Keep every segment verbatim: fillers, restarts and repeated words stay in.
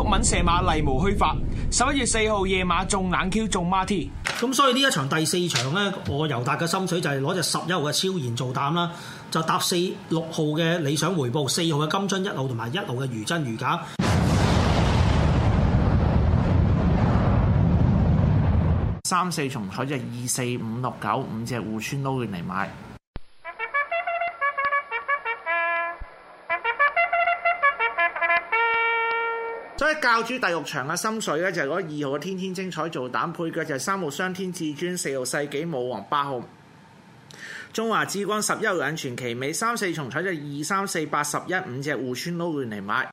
敏射馬例無虛發，十一月四號夜馬中冷 Q 中孖 T。 咁所以呢一場第四場咧，我尤達嘅心水就係攞隻十一號嘅超然做膽啦，就搭四六號嘅理想回報，四號嘅金樽一號同埋一號嘅如真如假。 三四重彩就二四五六九五隻互村撈亂嚟買。所以教主第六場嘅心水咧就係嗰二號嘅天天精彩做膽，配腳就係三號雙天至尊、四號世紀武王、八號中華之光、十一號引傳奇美。三四重彩就二三四八十一五隻互村撈亂嚟買。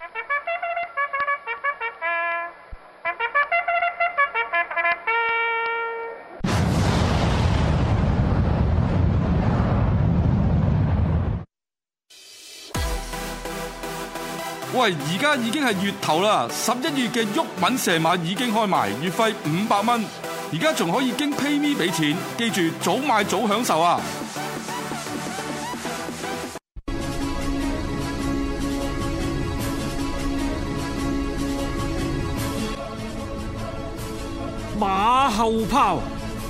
喂，而家已經係月頭啦，十一月嘅毓民射馬已經開埋，月費五百蚊，而家仲可以經 PayMe 俾錢，記住早買早享受啊！ 馬後炮。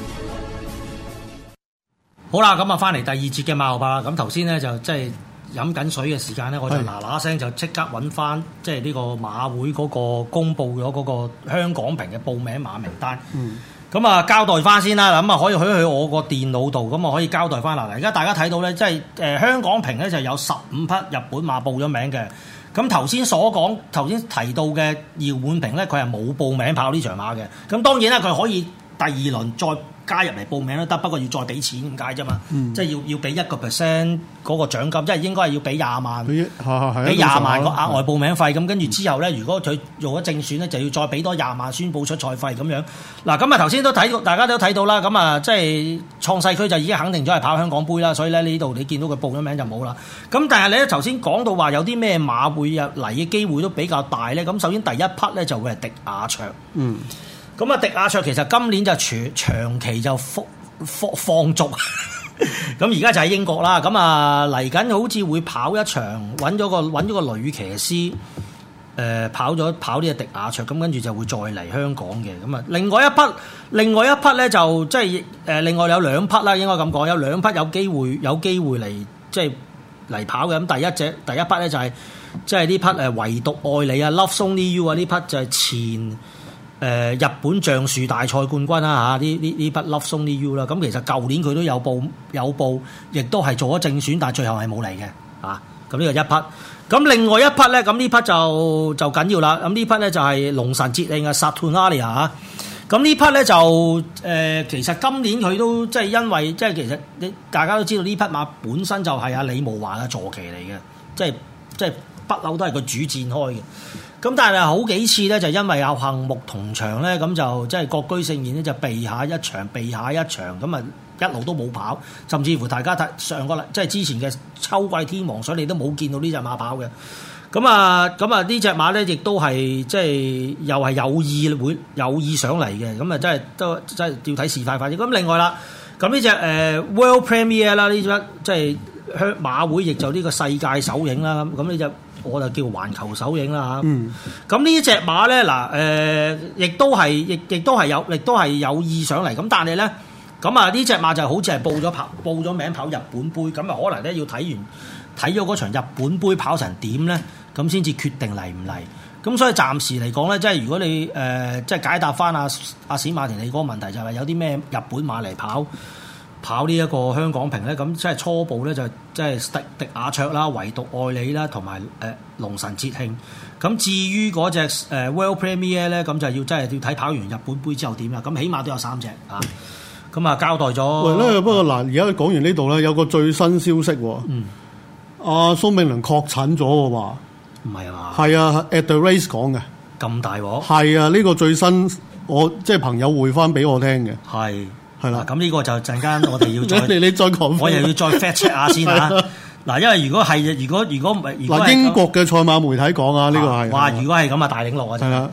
好啦，咁啊翻嚟第二節嘅馬後炮啦。咁頭先咧就即係飲緊水嘅時間咧，我就嗱嗱聲就即刻揾翻即係呢個馬會嗰個公佈咗嗰個香港瓶嘅報名馬名單。咁啊、嗯、交代翻先啦，咁啊可以去去我個電腦度，咁啊可以交代翻啦。而家大家睇到咧，即係誒、呃、香港瓶咧就有十五匹日本馬報咗名嘅。咁頭先所講頭先提到嘅姚滿平咧，佢係冇報名跑呢場馬嘅。咁當然啦，佢可以第二輪再加入嚟報名都得，不過要再俾錢咁解啫嘛，嗯、即係要要俾一個 percent 嗰個獎金，即係應該係要俾廿萬，俾廿萬個額外報名費。咁跟住之後咧，如果佢做咗正選咧，就要再俾多廿萬宣佈出賽費咁樣。嗱，咁啊頭先都睇到，大家都睇到啦。咁啊，即係創世區就已經肯定咗係跑香港杯啦，所以咧呢度你見到佢報咗名就冇啦。咁但係你咧頭先講到話有啲咩馬會入嚟嘅機會都比較大咧。咁首先第一匹咧就會係迪亞卓。嗯。咁啊，迪亞卓其實今年就長長期就放放放逐，咁而家就喺英國啦。咁啊嚟緊好似會跑一場，揾咗個揾咗個女騎師，誒、呃、跑咗跑呢個迪亞卓，咁跟住就會再嚟香港嘅。咁啊，另外一匹，另外一匹咧就即係誒，另外有兩匹啦，應該咁講，有兩匹有機會有機會嚟即係嚟跑嘅。咁第一隻第一匹咧就係即係呢匹誒唯獨愛你啊 ，Love Only You 啊，呢匹就係前。誒、呃、日本橡樹大賽冠軍啦嚇，呢呢呢匹 Love Only You 啦，咁其實舊年佢都有報有報，亦都係做咗正選，但係最後係冇嚟嘅嚇。咁呢個一匹，咁另外一匹咧，咁呢匹就就緊要啦。咁呢匹咧就係龍神節慶嘅 Saturnalia 嚇。咁呢匹咧就誒、呃，其實今年佢都即係因為即係其實你大家都知道呢匹馬本身就係阿李慕華嘅坐騎嚟嘅，即係即係不嬲都係個主戰開嘅。咁但係好幾次咧，就因為有項目同場咧，咁就即係各居勝宴咧，就避下一場，避下一場，咁啊一路都冇跑，甚至乎大家睇上個禮即係之前嘅秋季天王水，你都冇見到呢隻馬跑嘅。咁啊，咁啊呢隻馬咧，亦都係即係又係有意會有意上嚟嘅。咁啊，真係都真係要睇事快快啲。咁另外啦，咁呢隻誒 World Premier 啦，呢隻即係香馬會亦就呢個世界首映啦。咁呢隻。我就叫環球首映啦嚇，咁、嗯、呢隻馬咧嗱誒，亦都係亦亦都係有，亦都係有意上嚟。咁但係咧，咁啊呢隻馬就好似係報咗跑，報咗名跑日本杯，咁啊可能咧要睇完睇咗嗰場日本杯跑成點咧，咁先至決定嚟唔嚟。咁所以暫時嚟講咧，即係如果你誒、呃、即係解答翻阿阿史馬田你嗰個問題，就係有啲咩日本馬嚟跑？跑呢一個香港瓶咧，咁即係初步咧就即係迪迪亞卓啦、唯獨愛你啦，同埋誒龍神節慶。咁至於嗰隻誒 World Premier 咧，咁就要真係要睇跑完日本杯之後點啦。咁起碼都有三隻啊。咁啊交代咗。 喂咧，不過嗱，而家講完呢度咧，有個最新消息喎。嗯。阿蘇銘倫確診咗喎話。 唔係啊嘛。係啊 ，at the race 講嘅。 咁大鑊。係啊，呢、呢個最新我即係朋友匯翻俾我聽嘅。 係。 係啦， 咁呢個就陣間我哋要再你你再講， 我又要再 fact check 下先嚇。嗱，因為如果係，如果如果唔係， 嗱英國嘅賽馬媒體講啊，呢個係哇，如果係咁啊，大領落啊， 係啦。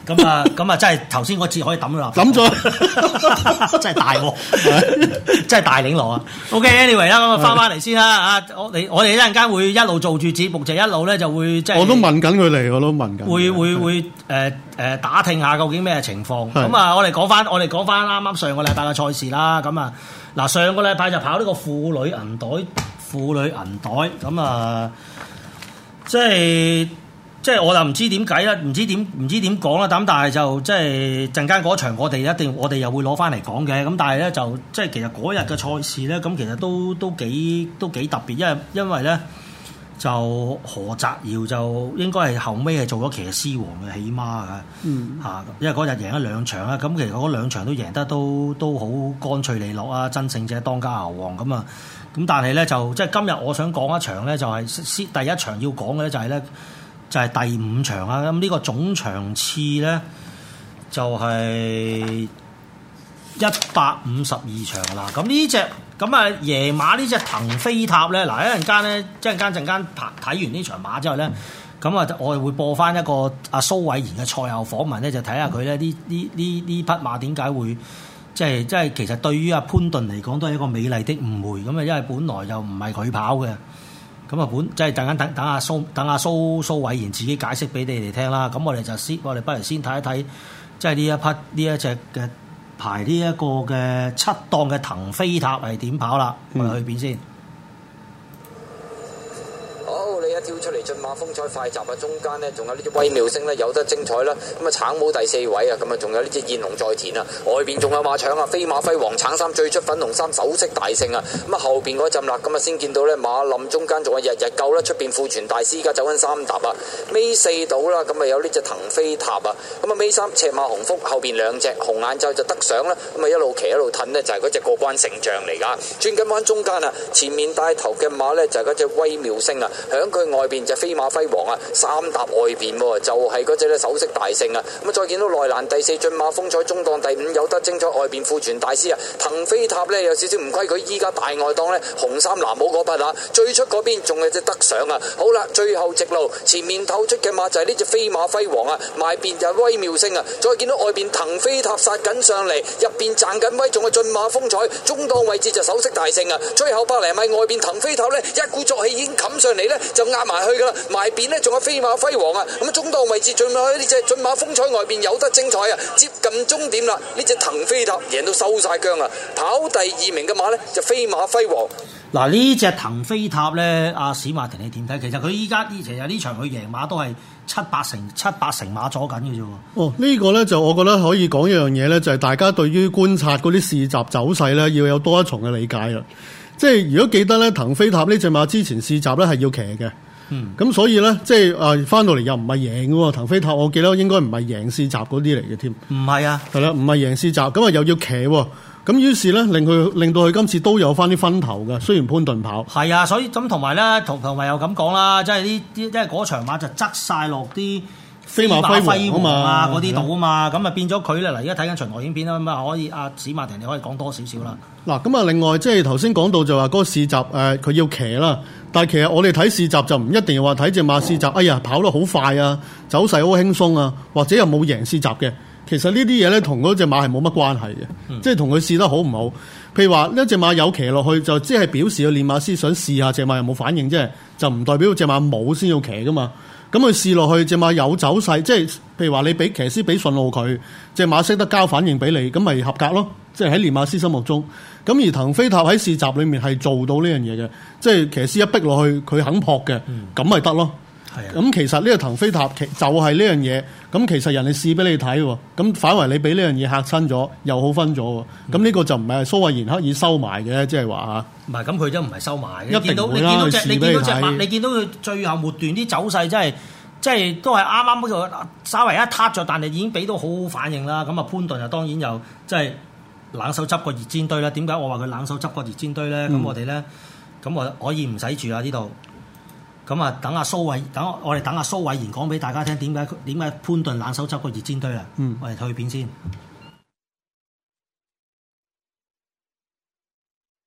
咁啊咁啊，真係頭先嗰次可以抌咗啦， 抌咗， 真係大鑊，真係大領落啊 ！OK，anyway 啦，咁啊翻翻嚟先啦啊！我哋我哋一陣間會一路做住節目，就一路咧就會即係我都問緊佢嚟，我都問緊。 會會會誒誒、呃、打聽下究竟咩情況。咁啊，我哋講翻我哋講翻啱啱上個禮拜嘅賽事啦。咁啊嗱，上個禮拜就跑呢個婦女銀袋，婦女銀袋咁啊，即係。即係我就唔知點解啦，唔知點唔知點講啦，咁但係就即係陣間嗰場我哋一定我哋又會攞翻嚟講嘅，咁但係咧就即係其實嗰日嘅賽事咧，咁其實都都幾都幾特別，因為因為咧就何澤堯就應該係後尾係做咗騎師王嘅起碼嘅，嗯嚇，因為嗰日贏咗兩場啦，咁其實嗰兩場都贏得都都好乾脆利落啊，真勝者當家牛王咁啊，咁但係咧就即係今日我想講一場咧，就係先第一場要講嘅咧就係咧。就係第五場啊！咁呢個總場次咧就係一百五十二場啦。咁呢隻咁啊夜馬呢隻騰飛塔咧，嗱一陣間咧，一陣間陣間睇完呢場馬之後咧，咁啊我哋會播翻一個阿蘇偉賢嘅賽後訪問咧，就睇下佢咧呢呢呢呢匹馬點解會即係即係其實對於阿潘頓嚟講都係一個美麗的誤會咁啊，因為本來又唔係佢跑嘅。咁啊，本即係等緊等等阿蘇等阿蘇蘇偉賢自己解釋俾你哋聽啦。咁我哋就先，我哋不如先睇一睇，即係呢一匹呢一隻嘅排呢一個嘅七檔嘅騰飛塔係點跑啦。我哋去邊先？ 跳出嚟駿馬風采快閘啊！中間呢仲有呢隻微妙星呢，有得精彩啦！咁啊橙帽第四位啊！咁啊仲有呢隻燕龍在田啊！外邊仲有馬搶啊！飛馬輝煌橙衫最出粉紅衫首飾大勝啊！咁啊後邊嗰陣啦，咁啊先見到呢馬林中間仲有日日夠啦！出邊庫存大師而家走緊三踏啊！尾四到啦，咁啊有呢隻騰飛塔啊！咁啊尾三赤馬紅福後邊兩隻紅眼罩就得上啦！咁啊一路騎一路褪呢，就係嗰隻過關勝將嚟噶！轉緊彎中間啊，前面帶頭嘅馬呢，就係嗰隻微妙星啊！響佢外邊就飛馬輝煌啊，三踏外邊就係嗰隻咧首飾大勝啊！咁啊再見到內欄第四駿馬風采中檔第五有得精彩外邊庫存大師啊，騰飛塔呢有少少唔規矩，依家大外檔呢，紅衫藍帽嗰匹啊，最出嗰邊仲有隻得上啊！好啦，最後直路前面透出嘅馬就係呢隻飛馬輝煌啊，埋邊就係微妙星啊！再見到外邊騰飛塔殺緊上嚟，入邊賺緊威，仲係駿馬風采中檔位置就首飾大勝啊！最後百零米外邊騰飛塔呢，一鼓作氣已經冚上嚟呢，就壓埋去噶啦。埋邊呢仲有飛馬輝煌啊！咁啊中檔位置仲有呢隻駿馬風采外邊有得精彩啊！接近終點啦，呢隻騰飛塔贏到收晒姜啊！跑第二名嘅馬呢，就飛馬輝煌。 嗱呢隻騰飛塔咧，阿史馬田你點睇？其實佢依家呢，其實呢場佢贏馬都係七八成七八成馬阻緊嘅啫喎。 哦，呢、呢個咧就我覺得可以講一樣嘢咧，就係、係、大家對於觀察嗰啲試集走勢咧，要有多一重嘅理解啦。即係如果記得咧，騰飛塔呢隻馬之前試集咧係要騎嘅。嗯，咁所以咧，即係啊，翻到嚟又唔係贏嘅喎，騰飛塔我記得應該唔係贏試集嗰啲嚟嘅添。唔係啊，係啦，唔係贏試集，咁啊又要騎喎，咁於是咧令佢令到佢今次都有翻啲分頭嘅，雖然潘頓跑。係啊，所以咁同埋咧，同同埋又咁講啦，即係呢啲，因為嗰場馬就側晒落啲飛馬輝煌啊嗰啲度啊嘛，咁啊變咗佢咧嗱，而家睇緊巡邏影片啦，咁啊可以阿史馬田你可以講多少少啦。 嗱，咁啊另外即係頭先講到就話嗰個試集誒，佢、呃、要騎啦。但係其實我哋睇試集就唔一定要話睇隻馬試集，哎呀跑得好快啊，走勢好輕鬆啊，或者又冇贏試集嘅。其實呢啲嘢咧同嗰隻馬係冇乜關係嘅，嗯、即係同佢試得好唔好。譬如話呢隻馬有騎落去，就即係表示個練馬師想試下隻馬有冇反應啫，就唔代表隻馬冇先要騎噶嘛。咁佢試落去隻馬有走勢，即係譬如話你俾騎師俾信號佢，隻馬識得交反應俾你，咁咪合格咯。即係喺練馬師心目中，咁而騰飛塔喺試集裏面係做到呢樣嘢嘅，即係騎師一逼落去佢肯撲嘅，咁咪得咯。咁、嗯、其實呢個騰飛塔其就係呢樣嘢，咁其實人哋試俾你睇喎，咁反為你俾呢樣嘢嚇親咗，又好分咗喎。咁呢、嗯、個就唔係蘇慧賢刻意收埋嘅，即係話嚇。唔係，咁佢真唔係收埋。一定會啦，你見到隻，你見到隻馬，你見到佢最後末段啲走勢真係，即係都係啱啱嗰個稍微一撻咗，但係已經俾到好好反應啦。咁啊潘頓又當然又即係冷手執個熱煎堆啦。點解我話佢冷手執個熱煎堆咧？咁、嗯、我哋咧，咁我可以唔使住啊呢度。咁啊，等阿蘇偉，等我哋等阿蘇偉賢講俾大家聽，點解點解潘頓冷手執個熱煎堆啊？嗯，我哋睇片先。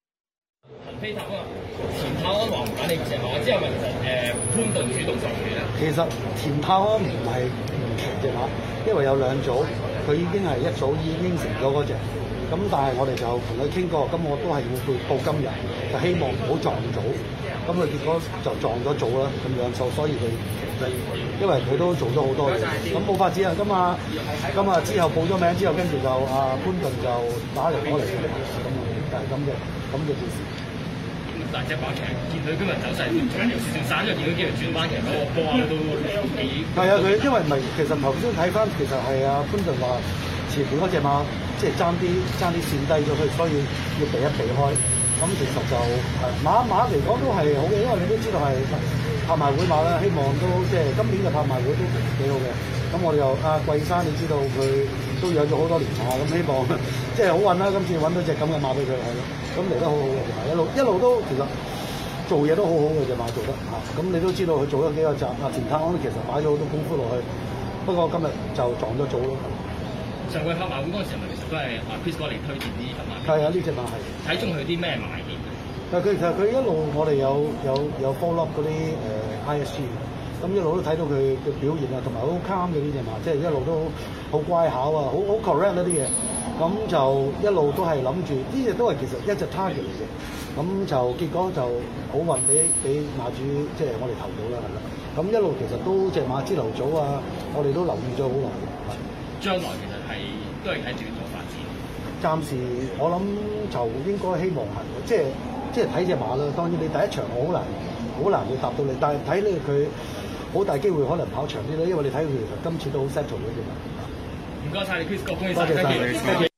騰飛塔啊，前炮安華唔揀你隻馬之後，咪其實誒潘頓主動上拳啊。 其實田泰安唔係唔騎隻馬，因為有兩組，佢已經係一組已經應承咗嗰隻。咁但係我哋就同佢傾過，咁我都係要到到今日，就希望唔好撞組。咁佢結果就撞咗組啦，咁樣就所以佢騎低，因為佢都做咗好多嘢。咁冇法子啊！咁啊，咁啊之後報咗名之後，跟住就阿潘頓就打入我嚟嘅，咁就係咁嘅咁嘅件事。 大隻馬其實見佢今日走勢有少少散，因為見佢幾條轉彎，其實嗰個波啊都幾係啊！佢因為唔係，其實頭先睇翻，其實係阿潘頓話前面嗰隻馬即係爭啲爭啲線低咗佢，所以要避一避開。咁其實就馬馬嚟講都係好嘅，因為你都知道係拍賣會馬啦，希望都即係今年嘅拍賣會都幾好嘅。咁我哋又阿貴山，你知道佢都養咗好多年馬，咁希望即係好運啦！今次揾到隻咁嘅馬俾佢係咯，咁嚟得好好嘅，一路一路都其實做嘢都好好嘅隻馬做得嚇。咁你都知道佢做咗幾個集，阿田泰安其實擺咗好多功夫落去，不過今日就撞咗組咯。 上季拍賣會嗰陣時，咪其實都係阿 Chris 哥嚟推薦啲匹馬。 係啊，呢隻馬係睇中佢啲咩賣點？ 但佢其實佢一路我哋有有有 follow up 嗰啲誒 I S G， 咁一路都睇到佢嘅表現啊，同埋好 calm 嘅呢隻馬，即係一路都好乖巧啊，好好 correct 嗰啲嘢。咁就一路都係諗住呢隻都係其實一隻 target 嚟嘅。咁就結果就好運俾俾馬主，即係我哋投到啦，係啦。咁一路其實都隻馬支流組啊，我哋都留意咗好耐。 將來其實係都係睇住做發展。 暫時我諗就應該希望係，即係即係睇隻馬啦。當然你第一場我好難好難會答到你，但係睇你佢好大機會可能跑長啲啦，因為你睇佢其實今次都好 settle 嗰隻馬。 唔該晒你 Chris 哥，恭喜多謝晒。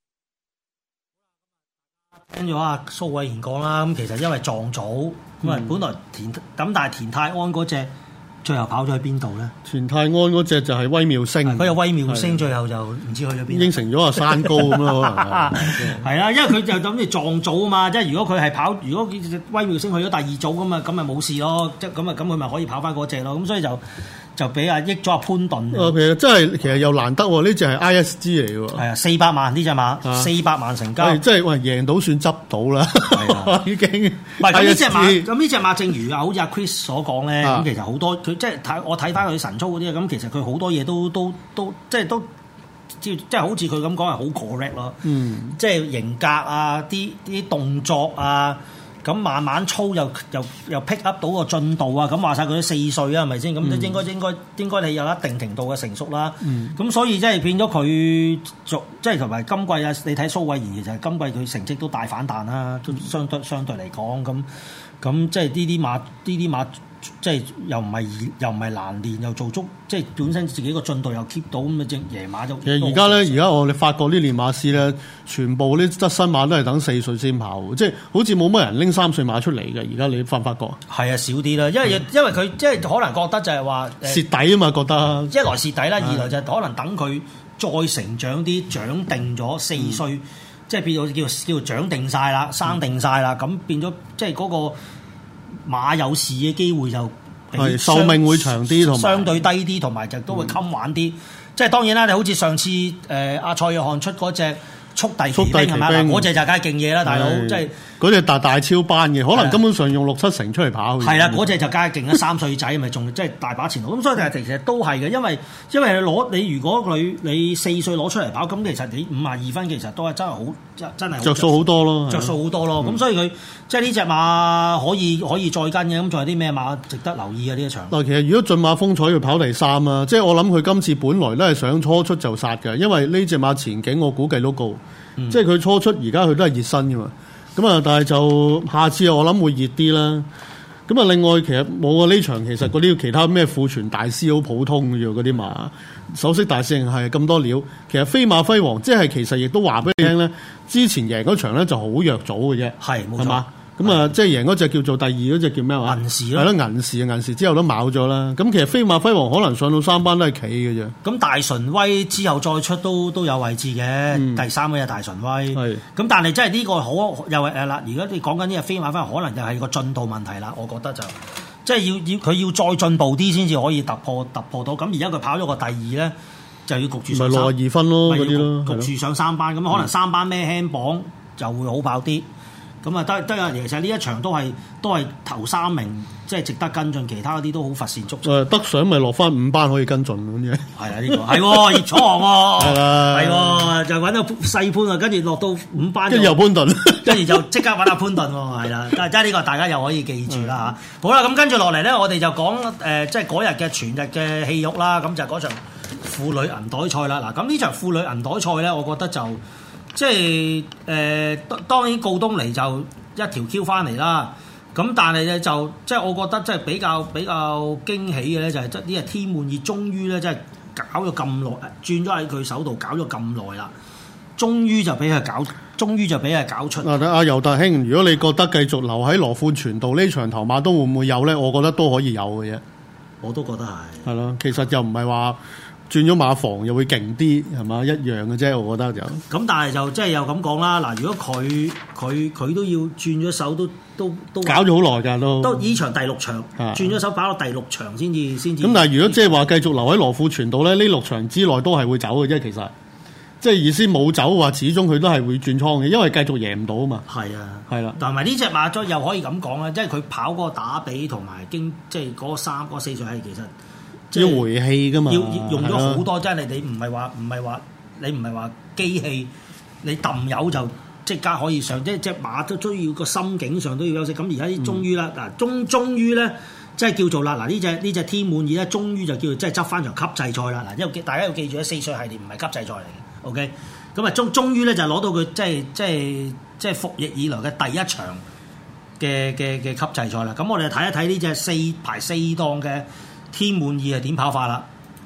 跟住啊，蘇偉賢講啦，咁其實因為撞組，咁啊、嗯、本來田咁，但係田泰安嗰隻最後跑咗去邊度咧？ 田泰安嗰隻就係微妙星， 佢有微妙星，最後就唔知去咗邊。 應承咗阿山高咁咯，可能係啦，因為佢就諗住撞組啊嘛，即係如果佢係跑，如果微妙星去咗第二組咁嘛，咁咪冇事咯，即係咁啊，咁佢咪可以跑翻嗰隻咯，咁所以就。就俾阿益咗阿潘頓。 哦，其實真係其實又難得喎，呢隻係 I S G 嚟嘅喎。 係啊，四百萬呢隻馬，四百萬成交。 即係喂贏到算執到啦，已經。 唔係咁呢隻馬，咁呢隻馬正如啊，好似阿 Chris 所講咧，咁其實好多佢即係睇我睇翻佢神操嗰啲，咁其實佢好多嘢都都都即係都即係好似佢咁講係好 correct 咯。嗯，即係型格啊，啲啲動作啊。咁慢慢操又又又 pick up 到個進度啊！咁話晒佢都四歲啊，係咪先？咁都應該應該應該你有一定程度嘅成熟啦。咁、嗯、所以即係變咗佢做即係同埋今季啊！你睇蘇偉賢其實今季佢成績都大反彈啦，都相對相對嚟講咁咁即係呢啲馬呢啲馬即係又唔係又唔係難練，又做足即係本身自己個進度又 keep 到咁啊！隻野馬就其實而家咧，而家我哋發覺啲練馬師咧，全部啲質新馬都係等四歲先跑，即係好似冇乜人拎三歲馬出嚟嘅。而家你發唔發覺？ 係啊，少啲啦，因為、嗯、因為佢即係可能覺得就係話蝕底啊嘛，覺得一來蝕底啦，二來就可能等佢再成長啲，長定咗四歲，嗯、即係變咗叫叫做長定晒啦，生定晒啦，咁、嗯、變咗即係嗰個馬有事嘅機會就係壽命會長啲，同相對低啲，同埋就都會襟玩啲。嗯、即係當然啦，你好似上次誒阿、呃、蔡約翰出嗰隻速遞奇兵係咪？嗰隻就梗係勁嘢啦，大佬，即係嗰隻大大超班嘅，可能根本上用六七成出嚟跑。 係啦，嗰隻就梗係勁啦，三歲仔咪仲即係大把前途。咁所以其實都係嘅，因為因為你攞你如果佢你四歲攞出嚟跑，咁其實你五十二分其實都係真係好真真係着數好多咯， 着數好多咯。咁所以佢即係呢隻馬可以可以再跟嘅。咁仲有啲咩馬值得留意嘅呢一場？ 嗱，其實如果駿馬風采佢跑第三啊，即係我諗佢今次本來都係想初出就殺嘅，因為呢隻馬前景我估計都高。嗯、即係佢初出，而家佢都係熱身㗎嘛。咁啊，但係就下次我諗會熱啲啦。咁啊，另外其實冇啊，呢場其實嗰啲其他咩庫存大師好普通嘅啫，嗰啲馬首飾大聖係咁多料。其實飛馬輝煌即係其實亦都話俾你聽咧，之前贏嗰場咧就好弱組嘅啫，係冇錯。咁啊，即係贏嗰隻叫做第二嗰隻叫咩話？銀時咯，係咯，銀時啊，銀時之後都冇咗啦。咁其實飛馬輝煌可能上到三班都係企嘅啫。咁大純威之後再出都都有位置嘅，嗯、第三位係大純威。係。咁但係真係呢個好又係誒啦。如果你講緊呢個飛馬輝煌，可能就係個進度問題啦。我覺得就即係要要佢要再進步啲先至可以突破突破到。咁而家佢跑咗個第二咧，就要焗住上三。咪六十二分咯，嗰啲咯， 焗住上三班。咁可能三班咩輕磅就會好跑啲。 咁啊得得啊，其實呢一場都係都係頭三名，即係值得跟進，其他嗰啲都好乏善足陳。 誒，得上咪落翻五班可以跟進咁樣。係啊，呢、呢個係喎，葉楚航喎， 係啦， 係喎，就揾到細潘啊，跟住落到五班， 跟住又潘頓， 跟住就即刻揾阿潘頓喎，係啦，但係即係呢個大家又可以記住啦嚇。好啦，咁跟住落嚟咧，我哋就講誒、呃，即係嗰日嘅全日嘅戲肉啦，咁就嗰場婦女銀袋賽啦。嗱，咁呢場婦女銀袋賽咧，我覺得就即係誒、呃，當然告東尼就一條 Q 翻嚟啦。咁但係咧就即係我覺得即係比較比較驚喜嘅咧，就係即呢日天滿意終於咧即係搞咗咁耐，轉咗喺佢手度搞咗咁耐啦，終於就俾佢搞，終於就俾佢搞出。 嗱，阿尤達兄，如果你覺得繼續留喺羅富全道呢場頭馬都會唔會有咧？我覺得都可以有嘅啫。 我都覺得係。係咯，其實又唔係話轉咗馬房又會勁啲，係嘛，一樣嘅啫。我覺得就咁，但係就即係又咁講啦。嗱，如果佢佢佢都要轉咗手，都都都搞咗好耐㗎，都都呢場第六場轉咗手，跑到第六場先至先至。 咁但係如果即係話繼續留喺羅富全道咧，呢六場之內都係會走嘅啫。其實即係意思冇走話，始終佢都係會轉倉嘅，因為繼續贏唔到啊嘛。 係啊， 係啦。 同埋呢隻馬再又可以咁講啦，即係佢跑嗰個打比同埋經即係嗰三嗰四場係其實。 要回氣噶嘛， 要用咗好多，即係你你唔係話唔係話你唔係話機器，你揼油就即刻可以上，即係隻馬都都要個心境上都要休息。咁而家終於啦，嗱終終於咧，即係叫做啦，嗱呢隻呢隻天滿意咧，終於就叫做即係執翻場級制賽啦。嗱，因為大家要記住咧，四歲系列唔係級制賽嚟嘅 ，OK？咁啊終終於咧就攞到佢即係即係即係服役以來嘅第一場嘅嘅嘅級制賽啦。咁我哋睇一睇呢隻四排四檔嘅。天滿意係點跑法啦？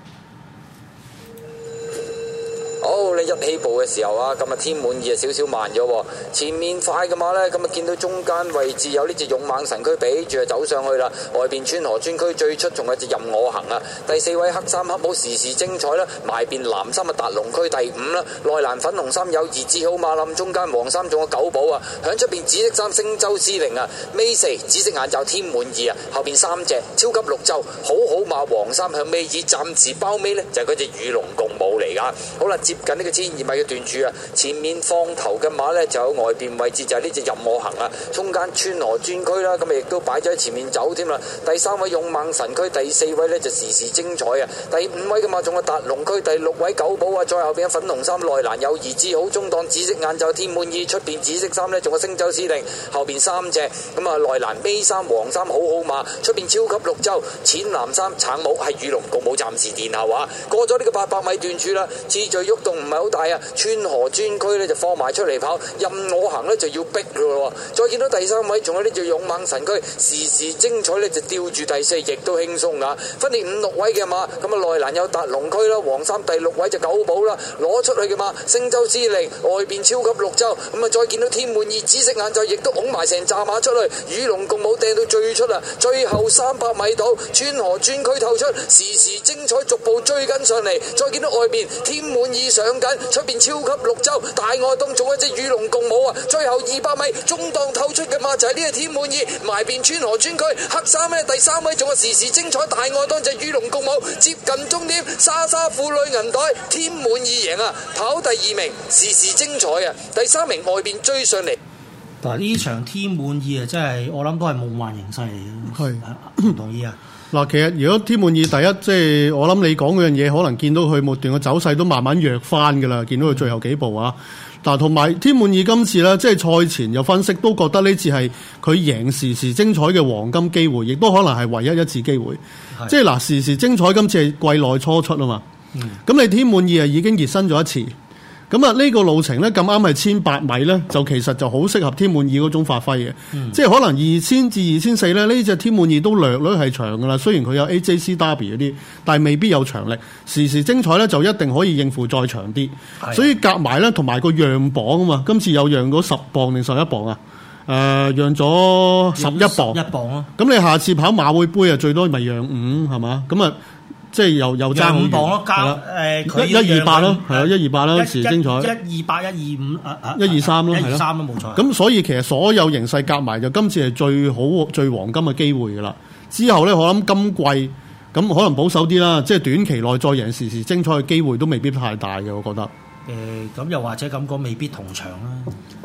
好，你一起步嘅時候啊，咁啊天滿意啊少少慢咗，前面快嘅馬呢，咁啊見到中間位置有呢隻勇猛神驅比住啊走上去啦，外邊川河專區最出仲有隻任我行啊，第四位黑衫黑帽時時精彩啦，埋邊藍衫啊達龍區第五啦，內欄粉紅衫有二志好馬冧，中間黃衫仲有九寶啊，響出邊紫色衫星洲司令啊，尾四紫色眼罩天滿意啊，後邊三隻超級綠洲好好馬黃衫向尾二暫時包尾呢，就係嗰隻與龍共舞嚟噶，好啦接近呢個千二米嘅段處啊，前面放頭嘅馬呢，就有外邊位置就係呢隻任我行啊，中間川河專區啦，咁啊亦都擺咗喺前面走添啦。第三位勇猛神區，第四位呢就時時精彩啊，第五位嘅馬仲有達龍區，第六位九寶啊，再後邊粉紅衫內欄有二支好中檔紫色眼罩天滿意，出邊紫色衫呢仲有星洲司令，後邊三隻咁啊內欄尾衫黃衫好好馬，出邊超級綠洲淺藍衫橙帽係與龍共舞暫時殿後啊，過咗呢個八百米段處啦，次序喐動唔係好大啊，川河專區呢就放埋出嚟跑，任我行呢就要逼咯，再見到第三位仲有呢隻勇猛神區，時時精彩呢就吊住第四，亦都輕鬆噶，分列五六位嘅馬，咁啊內欄有達龍區啦，黃衫第六位就九寶啦，攞出去嘅馬星洲司令，外邊超級綠洲，咁啊再見到天滿意紫色眼罩，亦都拱埋成紮馬出去，與龍共舞掟到最出啊，最後三百米度川河專區透出，時時精彩逐步追緊上嚟，再見到外邊天滿意上緊，出邊超級綠洲大愛東仲有一隻與龍共舞啊，最後二百米中檔透出嘅馬就係呢個天滿意，埋邊川河專區黑衫呢第三位仲有時時精彩大愛東就與龍共舞，接近終點莎莎婦女銀袋天滿意贏啊，跑第二名時時精彩啊，第三名外邊追上嚟。 嗱呢場天滿意啊，真係我諗都係夢幻形勢嚟嘅，係唔同意啊。 嗱，其實如果天滿意第一，即係我諗你講嗰樣嘢，可能見到佢末段嘅走勢都慢慢弱翻㗎啦。見到佢最後幾步啊，嗱，同埋天滿意今次咧，即係賽前有分析都覺得呢次係佢贏時時精彩嘅黃金機會，亦都可能係唯一一次機會。即係嗱，時時精彩今次係季內初出啊嘛，咁、嗯、你天滿意啊已經熱身咗一次。咁啊，呢個路程咧咁啱係千八米咧，就其實就好適合天滿意嗰種發揮嘅，嗯、即係可能二千至二千四咧，呢隻天滿意都略略係長噶啦。雖然佢有 A J C Derby 嗰啲，但係未必有長力。時時精彩咧就一定可以應付再長啲，的所以夾埋咧同埋個讓磅啊嘛，今次有讓咗十磅定十一磅啊？誒、呃，讓咗十一磅，一磅咯。咁你下次跑馬會杯啊，最多咪讓五係嘛？咁啊。即係又又爭五磅咯，加誒一一二八咯，係啊，一二八啦，時精彩一二八一二五啊啊， 一二三咯， 一二三都冇錯。 咁所以其實所有形勢夾埋就今次係最好最黃金嘅機會噶啦。之後咧，我諗今季咁可能保守啲啦，即係短期內再贏時時精彩嘅機會都未必太大嘅，我覺得。 誒咁、呃、又或者咁講，未必同場啦。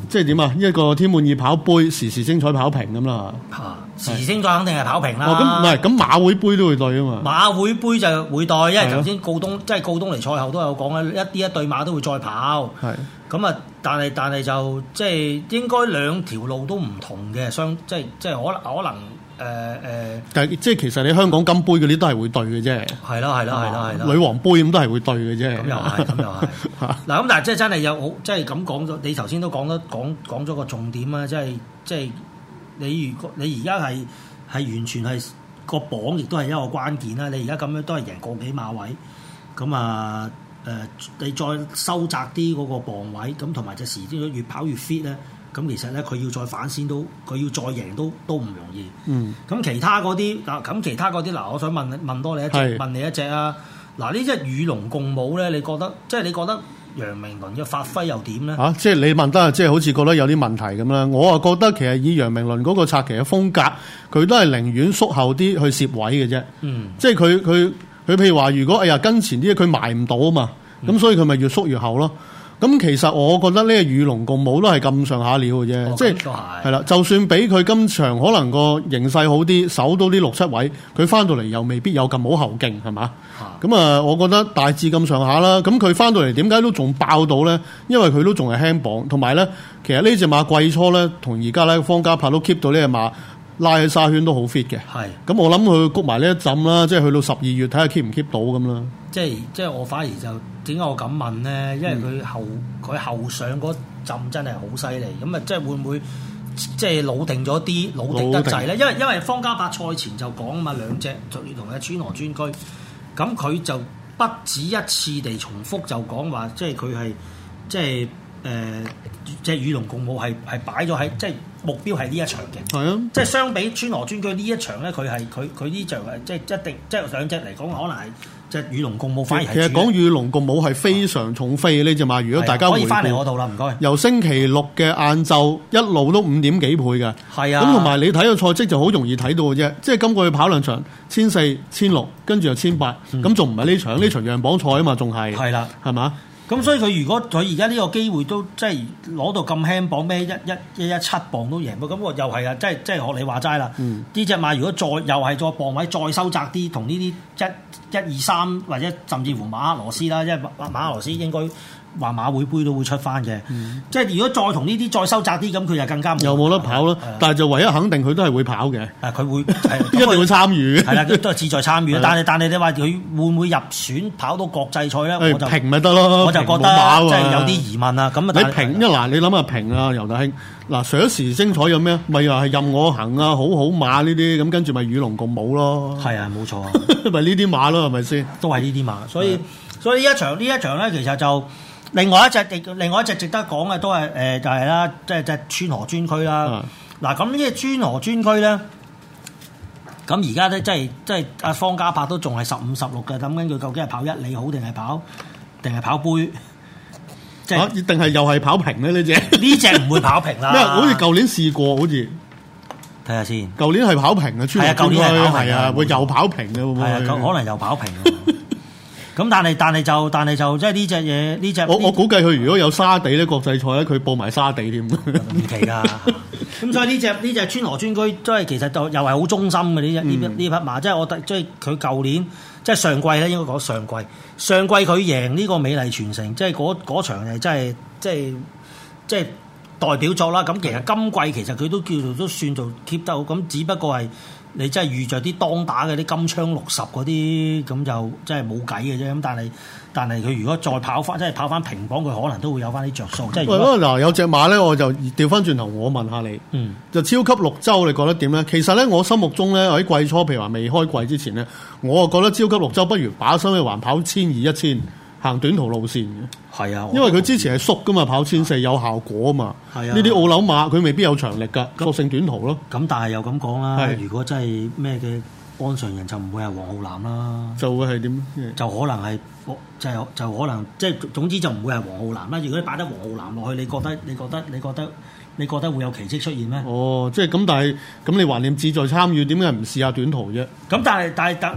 即係點啊？一個天滿意跑杯，時時精彩跑平咁啦。 嚇，時時精彩肯定係跑平啦。 哦，咁唔係，咁馬會杯都會對啊嘛。 馬會杯就會對，因為頭先告東即係告東尼賽後都有講啦，一啲一對馬都會再跑。 係。咁啊，但係但係就即係應該兩條路都唔同嘅，相即係即係可能可能。誒誒，呃、 但係即係其實你香港金杯嗰啲都係會對嘅啫。 係啦係啦係啦係啦。 女王杯咁都係會對嘅啫。 咁又係，咁又係。嗱咁但係即係真係有好，即係咁講咗。你頭先都講得講講咗個重點啊！即係即係你如果你而家係係完全係個榜，亦都係一個關鍵啦。你而家咁樣都係贏個幾馬位，咁啊誒，你再收窄啲嗰個磅位，咁同埋隻時都越跑越 fit 咧。咁其實咧，佢要再反先都，佢要再贏都都唔容易。嗯。咁其他嗰啲嗱，咁其他嗰啲嗱，我想問問多你一隻，是問你一隻啊。嗱，呢隻與龍共舞咧，你覺得即係你覺得楊明倫嘅發揮又點咧？啊， 即係你問得，即係好似覺得有啲問題咁啦。我啊覺得其實以楊明倫嗰個策騎嘅風格，佢都係寧願縮後啲去攝位嘅啫。嗯。即係佢佢佢譬如話，如果哎呀跟前啲佢埋唔到啊嘛，咁、嗯、所以佢咪越縮越後咯。咁其實我覺得呢個與龍共舞都係咁上下料嘅啫，即係係啦。就算俾佢今場可能個形勢好啲，守到啲六七位，佢翻到嚟又未必有咁好後勁，係嘛？咁啊，我覺得大致咁上下啦。咁佢翻到嚟點解都仲爆到咧？因為佢都仲係輕磅，同埋咧，其實呢隻馬季初咧，同而家咧方嘉柏都 keep 到呢隻馬拉喺沙圈都好 fit 嘅。係。咁我諗佢谷埋呢一陣啦，即係去到十二月睇下 keep 唔 keep 到咁啦。即係即係我反而就點解我咁問咧？因為佢後佢、嗯、後上嗰陣真係好犀利，咁啊即係會唔會即係老定咗啲，老定得滯咧？因為因為方嘉柏賽前就講啊嘛，兩隻就要同嘅川河專區，咁佢就不止一次地重複就講話，即係佢係即係誒、呃、即係與龍共舞係係擺咗喺即係目標係呢一場嘅。係啊，即係相比川河專區呢一場咧，佢係佢佢呢場係即係一定即係兩隻嚟講，可能係。即係與龍共舞反而係， 其實講與龍共舞係非常重飛嘅呢隻馬。如果大家可以翻嚟我度啦，唔該。 由星期六嘅晏晝一路都五點幾倍嘅，係啊。咁同埋你睇個賽績就好容易睇到嘅啫。即係今個月跑兩場，千四、千六，跟住又千八，咁仲唔係呢場？呢場讓磅賽啊嘛，仲係係啦，係嘛？ 咁所以佢如果佢而家呢個機會都即係攞到咁輕磅，咩一一一一七磅都贏到，咁我又係啊！即係即係學你話齋啦。呢隻馬如果再又係再磅位再收窄啲，同呢啲一一二三或者甚至乎馬克羅斯啦，因為馬馬克羅斯應該話馬會杯都會出翻嘅。嗯、即係如果再同呢啲再收窄啲，咁佢就更加又冇得跑咯。嗯、但係就唯一肯定佢都係會跑嘅。 啊，佢會一定會參與嘅。 係啦，都係志在參與。的但係但係你話佢會唔會入選跑到國際賽咧？我就平咪得咯。 我就覺得即係有啲疑問啦。咁啊， 你平一嗱，你諗下平啊，尤大兄嗱，上一時精彩有咩？咪又係任我行啊，好好馬呢啲咁，跟住咪與龍共舞咯。係啊，冇錯，咪呢啲馬咯，係咪先？ 都係呢啲馬，所以的所以呢一場呢一場咧，其實就另外一隻另外一隻值得講嘅都係誒、呃、就係、是、啦，即係即係川河專區啦。嗱咁呢隻川河專區咧，咁而家咧即係即係阿方嘉柏都仲係十五十六嘅，諗緊佢究竟係跑一哩好定係跑定係跑杯？ 即係一定係又係跑平咧呢隻？ 呢隻唔會跑平啦， 因為好似舊年試過，好似睇下先。 舊年係跑平嘅，係啊，舊年係跑平啊，會又跑平嘅會。係啊， 可能又跑平。咁但係但係就但係就即係呢隻嘢呢隻。 我我估計佢如果有沙地咧國際賽咧，佢報埋沙地添。唔奇㗎。咁所以呢隻呢隻川河專區都係其實就又係好忠心嘅呢隻呢呢匹馬，即係我即係佢舊年。即係上季咧，應該講上季。上季佢贏呢個美麗傳承，即係嗰嗰場係真係即係即係代表作啦。咁其實今季其實佢都叫做都算做 keep 得好，咁只不過係你真係遇着啲當打嘅啲金槍六十嗰啲，咁就真係冇計嘅啫。咁但係但係佢如果再跑翻，即係跑翻平磅，佢可能都會有翻啲着數。即係嗱，有隻馬咧，我就調翻轉頭，我問下你，嗯，就超級綠洲，你覺得點咧？其實咧，我心目中咧喺季初，譬如話未開季之前咧，我啊覺得超級綠洲不如把心去環跑千二一千，行短途路線嘅。係啊，因為佢之前係縮噶嘛，跑千四有效果啊嘛。係啊，呢啲澳紐馬佢未必有長力㗎，索性短途咯。咁但係又咁講啦，如果真係咩嘅安上人就唔會係黃浩南啦， 就會係點？ 就可能係就係就可能即係總之就唔會係黃浩南啦。如果你擺得黃浩南落去，你覺得你覺得你覺得你覺得會有奇蹟出現咩？ 哦，即係咁，但係咁你懷念志在參與，點解唔試下短途啫？ 咁但係但係但咁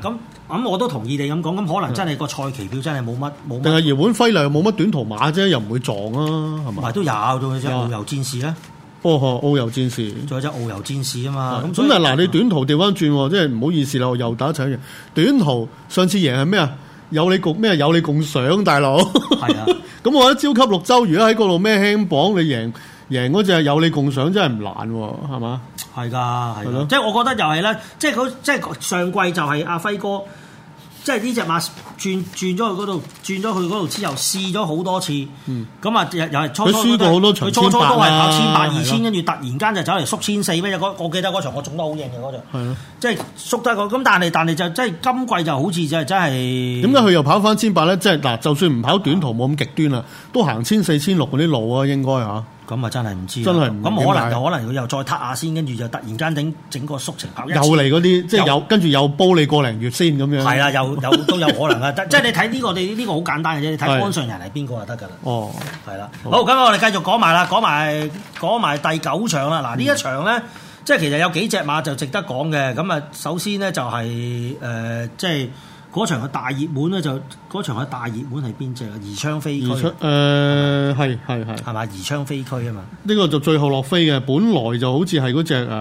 咁我都同意你咁講，咁可能真係個賽期表真係冇乜冇乜。 定係姚本輝又冇乜短途馬啫，又唔會撞啊，係嘛？ 都有，仲有隻澳遊戰士咧。 哦，澳遊戰士， 仲有隻澳遊戰士啊嘛。 咁咁啊嗱，你短途調翻轉，即係唔好意思啦，我又打一場嘅短途。上次贏係咩啊？有你共咩？有你共賞，大佬。係啊。咁我覺得超級綠洲，如果喺嗰度咩輕磅，你贏贏嗰隻有你共賞，真係唔難喎，係嘛？ 係㗎，係咯。即係我覺得又係咧，即係佢即係上季就係阿輝哥。即係呢隻馬轉轉咗去嗰度，轉咗去嗰度之後試咗好多次，咁啊又又係初初佢輸過好多場， 佢初初都係跑千八二千，跟住突然間就走嚟縮千四咩？我記得嗰場我中得好型嘅嗰場，即係縮得個咁，但係但係就即係今季就好似就真係點解佢又跑翻千八咧？即係嗱，就算唔跑短途冇咁極端啦，都行千四千六嗰啲路啊，應該嚇。 咁啊真係唔知， 真係唔咁可能就可能佢又再撻下先，跟住就突然間整整個縮程跑一次， 又嚟嗰啲，即係有跟住又煲你個零月先咁樣。係啊，有有都有可能啊！即係你睇呢個，你呢個好簡單嘅啫，你睇鞍上人係邊個就得㗎啦。哦，係啦。好，咁我哋繼續講埋啦，講埋講埋第九場啦。嗱，呢一場咧，即係其實有幾隻馬就值得講嘅。咁啊，首先咧就係誒，即係。嗰場嘅大熱門咧，就嗰場嘅大熱門係邊隻啊？宜昌飛區，誒係係係係嘛？宜昌飛區啊嘛， 呢個就最後落飛嘅，本來就好似係嗰隻誒誒誒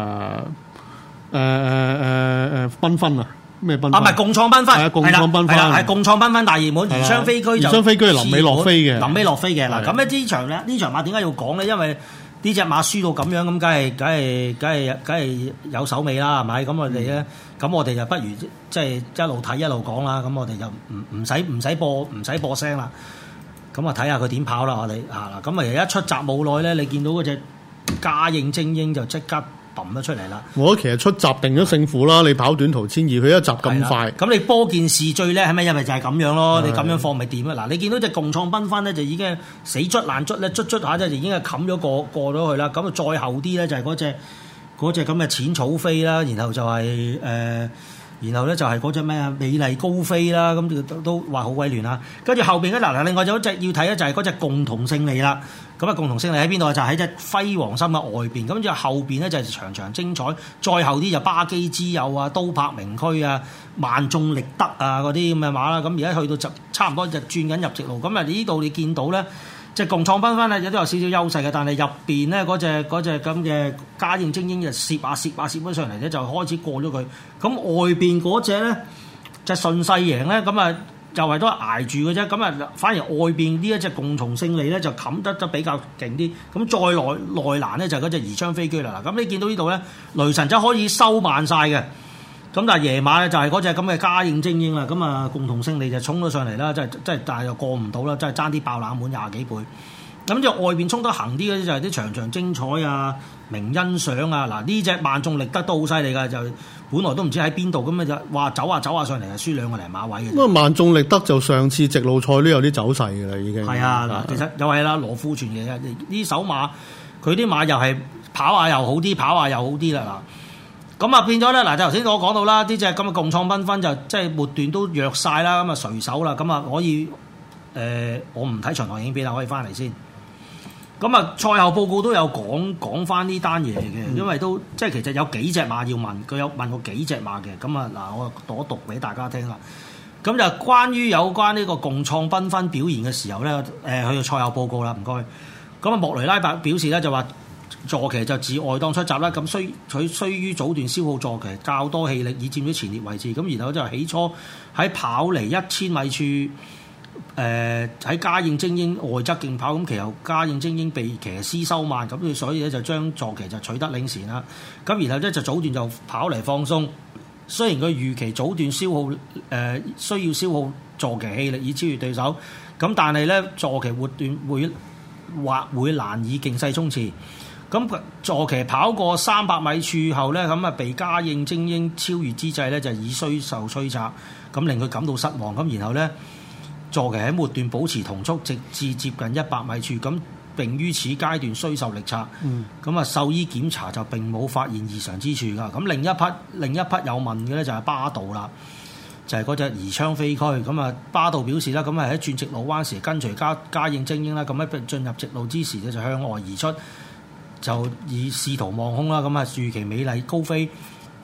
誒誒繽紛啊，咩繽紛啊？唔係共創繽紛，係啊，共創繽紛，係係共創繽紛大熱門，宜昌飛區就宜昌飛區係臨尾落飛嘅，臨尾落飛嘅嗱。咁咧呢場咧，呢場馬點解要講咧？因為呢隻馬輸到咁樣，咁梗係梗係梗係梗係有手尾啦，係咪？咁我哋咧，咁、嗯、我哋就不如即係一路睇一路講啦。咁我哋就唔唔使唔使播唔使播聲啦。咁啊睇下佢點跑啦，我哋啊嗱。咁啊一出閘冇耐咧，你見到嗰隻嘉應精英就即刻揼咗出嚟啦！ 我其實出閘定咗勝負啦，你跑短途千二，佢一閘咁快， 咁你波件事最叻係咪？因為就係咁樣咯，你咁樣放咪掂啊！嗱，你見到隻共創繽紛咧，就已經死捽爛捽咧，捽捽下咧就已經係冚咗過過咗去啦。咁啊再後啲咧就係嗰隻嗰隻咁嘅淺草飛啦，然後就係、是、誒。呃然後咧就係嗰隻咩啊美麗高飛啦，咁都都話好鬼亂啊！跟住後邊咧嗱嗱，另外有一隻要睇咧就係嗰隻共同勝利啦。咁啊共同勝利喺邊度啊？就喺隻輝煌心嘅外邊。咁就後邊咧就係場場精彩，再後啲就巴基之友啊、刀柏名區啊、萬眾力德啊嗰啲咁嘅馬啦。咁而家去到就差唔多就轉緊入直路。咁啊呢度你見到咧。即係共創繽紛咧，有都有少少優勢嘅，但係入邊咧嗰隻嗰隻咁嘅嘉應精英就攝下攝下攝咗上嚟咧，就開始過咗佢。咁外邊嗰隻咧就順勢贏咧，咁啊又係都係捱住嘅啫。咁啊反而外邊呢一隻共同勝利咧就冚得得比較勁啲。咁再內內欄咧就係嗰隻宜昌飛居啦。嗱，咁你見到呢度咧雷神就可以收慢晒嘅。咁但係夜馬咧就係嗰隻咁嘅嘉應精英啦，咁啊共同勝利就衝咗上嚟啦，即係即係但係又過唔到啦，即係爭啲爆冷門廿幾倍。咁就外邊衝得行啲嗰啲就係啲場場精彩啊、名欣賞啊。嗱呢隻萬眾力德都好犀利㗎，就本來都唔知喺邊度咁啊就話走下走下上嚟，係輸兩個零馬位嘅。 咁啊萬眾力德就上次直路賽都有啲走勢㗎啦，已經。 係啊，嗱其實又係啦，羅富全嘅呢手馬，佢啲馬又係跑下又好啲，跑下又好啲啦嗱。咁啊變咗咧，嗱就頭先我講到啦，呢隻咁嘅共創繽紛就即係末段都弱晒啦，咁啊隨手啦，咁啊可以誒、呃，我唔睇場內影片啦，可以翻嚟先。咁啊賽後報告都有講講翻呢單嘢嘅，因為都即係其實有幾隻馬要問，佢有問過幾隻馬嘅。咁啊嗱，我讀一讀俾大家聽啦。咁就關於有關呢個共創繽紛表現嘅時候咧，誒佢個賽後報告啦，唔該。咁啊莫雷拉伯表示咧就話。坐騎就自外檔出閘啦，咁需佢需於早段消耗坐騎較多氣力，以佔咗前列位置。咁然後就起初喺跑離一千米處，誒、呃、喺嘉應精英外側競跑，咁其後嘉應精英被騎師收慢，咁所以咧就將坐騎就取得領先啦。咁然後咧就早段就跑嚟放鬆，雖然佢預期早段消耗誒、呃、需要消耗坐騎氣力以超越對手，咁但係咧坐騎活段會或會難以勁勢衝刺。咁坐騎跑過三百米處後咧，咁啊被嘉應精英超越之際咧，就以衰受催策，咁令佢感到失望。咁然後咧，坐騎喺末段保持同速，直至接近一百米處，咁並於此階段衰受力策。咁啊、嗯，獸醫檢查就並冇發現異常之處㗎。咁另一匹另一匹有問嘅咧就係巴道啦，就係嗰隻宜昌飛區。咁啊，巴道表示啦，咁啊喺轉直路彎時跟隨嘉嘉應精英啦，咁喺進入直路之時咧就向外而出。就以試圖望空啦，咁啊預期美麗高飛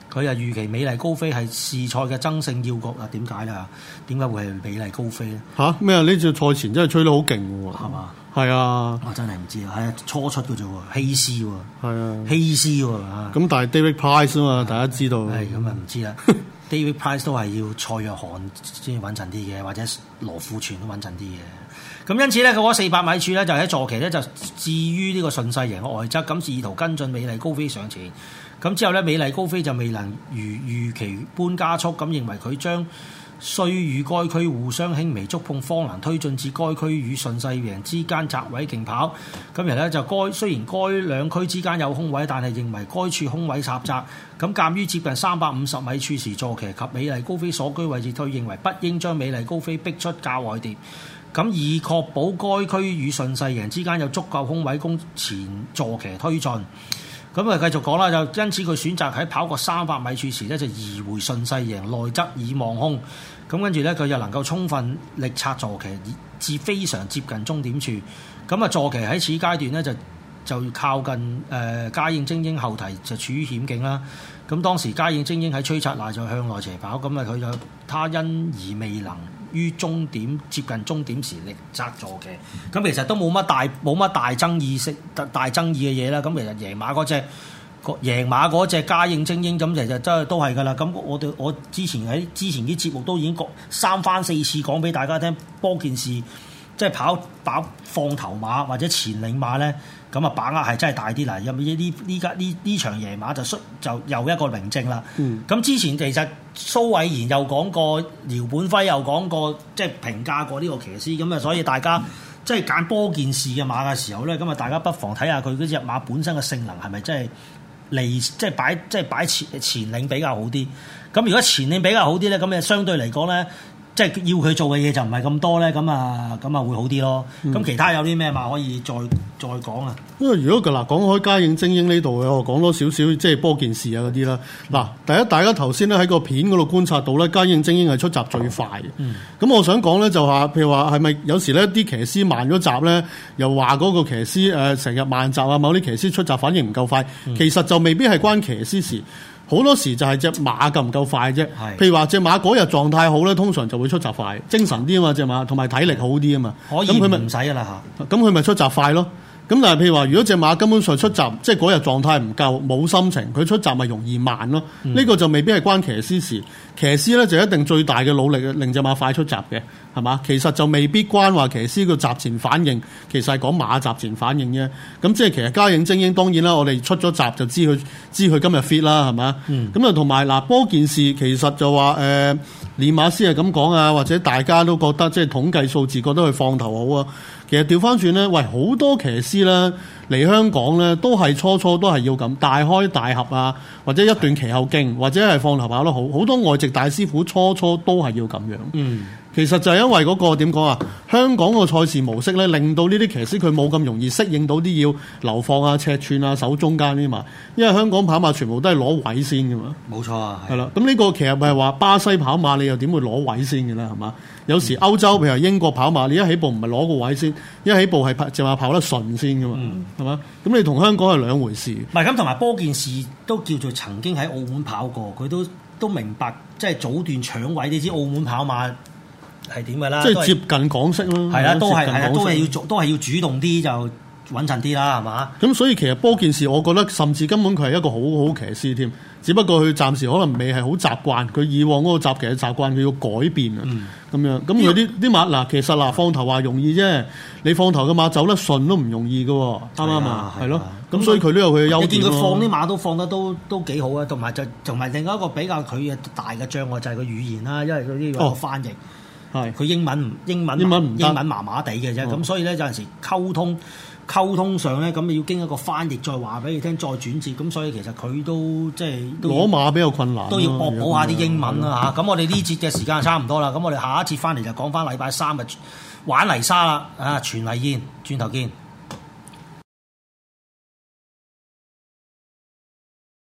佢啊預期美麗高飛係試賽嘅爭勝要角啊，點解咧？點解會係美麗高飛咧？ 嚇咩啊？呢隻賽前真係吹得好勁喎， 係嘛？ 係啊， 我真係唔知啊，係啊，初出嘅啫喎，希斯喎， 係啊， 希斯喎， 咁但係 David Price 啊嘛，大家知道， 係咁啊唔知啦。David Price 都係要蔡約翰先穩陣啲嘅，或者羅富全都穩陣啲嘅。咁因此咧，佢嗰四百米處咧就喺坐騎咧就置於呢個順勢贏嘅外側，咁意圖跟進美麗高飛上前。咁之後咧，美麗高飛就未能如預期般加速，咁認為佢將需與該區互相輕微觸碰，方能推進至該區與順勢贏之間窄位競跑。咁然後咧就該雖然該兩區之間有空位，但係認為該處空位狹窄。咁鑑於接近三百五十米處時坐騎及美麗高飛所居位置，佢認為不應將美麗高飛逼出較外碟。咁以確保該區與順勢贏之間有足夠空位供前坐騎推進。咁啊，繼續講啦，就因此佢選擇喺跑過三百米處時咧，就移回順勢贏內側以望空。咁跟住咧，佢又能夠充分力策坐騎至非常接近終點處。咁啊，坐騎喺此階段咧就就靠近誒嘉應精英後蹄就處於險境啦。咁當時嘉應精英喺催策內就向內斜跑，咁啊佢就他因而未能於終點接近終點時力責坐騎。咁其實都冇乜大冇乜大爭議性大大爭議嘅嘢啦。咁其實贏馬嗰隻贏馬嗰隻嘉應精英咁其實真係都係㗎啦。咁我哋我之前喺之前啲節目都已經講三番四次講俾大家聽，波件事即係跑跑放頭馬或者前領馬咧。咁啊，把握係真係大啲啦！有呢呢呢家呢呢場贏馬就出就又一個明證啦。咁、嗯、之前其實蘇偉賢又講過，姚本輝又講過，即係評價過呢個騎師。咁啊，所以大家即係揀波件事嘅馬嘅時候咧，咁啊，大家不妨睇下佢嗰隻馬本身嘅性能係咪真係離即係擺即係擺前前領比較好啲。咁如果前領比較好啲咧，咁啊相對嚟講咧。即係要佢做嘅嘢就唔係咁多咧，咁啊咁啊會好啲咯。咁、嗯、其他有啲咩嘛可以再再講啊？因為如果嗱講開嘉應精英呢度嘅，我講多少少即係波件事啊嗰啲啦。嗱、嗯，第一大家頭先咧喺個片嗰度觀察到咧，嘉應精英係出閘最快嘅。咁、嗯、我想講咧就話，譬如話係咪有時咧啲騎師慢咗閘咧，又話嗰個騎師誒成日慢閘啊，某啲騎師出閘反應唔夠快，嗯、其實就未必係關騎師事。好多時就係隻馬夠唔夠快啫，譬如話隻馬嗰日狀態好咧，通常就會出閘快，精神啲啊嘛隻馬，同埋體力好啲啊嘛，咁佢咪唔使噶啦嚇，咁佢咪出閘快咯。咁但係譬如話，如果隻馬根本上出閘，即係嗰日狀態唔夠，冇心情，佢出閘咪容易慢咯。呢、嗯、個就未必係關騎師事，騎師咧就一定最大嘅努力令隻馬快出閘嘅，係嘛？其實就未必關話騎師個閘前反應，其實係講馬閘前反應啫。咁即係其實嘉應精英當然啦，我哋出咗閘就知佢知佢今日 fit 啦，係嘛？咁啊同埋嗱波件事其實就話誒，練、呃、馬師係咁講啊，或者大家都覺得即係統計數字覺得佢放頭好啊。其實調翻轉咧，喂，好多騎師咧嚟香港咧，都係初初都係要咁大開大合啊，或者一段騎後勁，或者係放頭跑得好，好多外籍大師傅初初都係要咁樣。嗯，其實就係因為嗰、嗰個點講啊，香港個賽事模式咧，令到呢啲騎師佢冇咁容易適應到啲要流放啊、尺寸啊、手中間啲嘛，因為香港跑馬全部都係攞位先㗎嘛。冇錯啊，係啦。咁呢個其實係話巴西跑馬，你又點會攞位先嘅咧？係嘛？有時歐洲譬如英國跑馬，你一起步唔係攞個位先，一起步係跑就話跑得順先噶嘛，係嘛、嗯？咁你同香港係兩回事。唔係咁，同埋波件事都叫做曾經喺澳門跑過，佢都都明白即係早段搶位。你知澳門跑馬係點㗎啦？即係接近港式咯。係啦，都係係啊，都係要做，都係要主動啲就穩陣啲啦，係嘛？咁所以其實波件事，我覺得甚至根本佢係一個好好騎師添。只不過佢暫時可能未係好習慣，佢以往嗰個習騎嘅習慣，佢要改變啊，咁、嗯、樣。咁佢啲啲馬嗱，其實嗱放頭話容易啫，你放頭嘅馬走得順都唔容易嘅，啱唔啱啊？係咯，咁所以佢都有佢嘅優點。你見佢放啲馬都放得都都幾好啊，同埋就同埋另外一個比較佢嘅大嘅障礙就係個語言啦，因為佢呢個翻譯係佢、哦、英文唔英文英文唔英文麻麻地嘅啫，咁、哦、所以咧有陣時溝通。溝通上咧，咁你要經一個翻譯再話俾你聽，再轉接，咁所以其實佢都即係攞馬比較困難，都要惡補下啲英文啦嚇。咁我哋呢節嘅時間差唔多啦，咁我哋下一節翻嚟就講翻禮拜三嘅玩泥沙啦，啊全麗燕，轉頭見。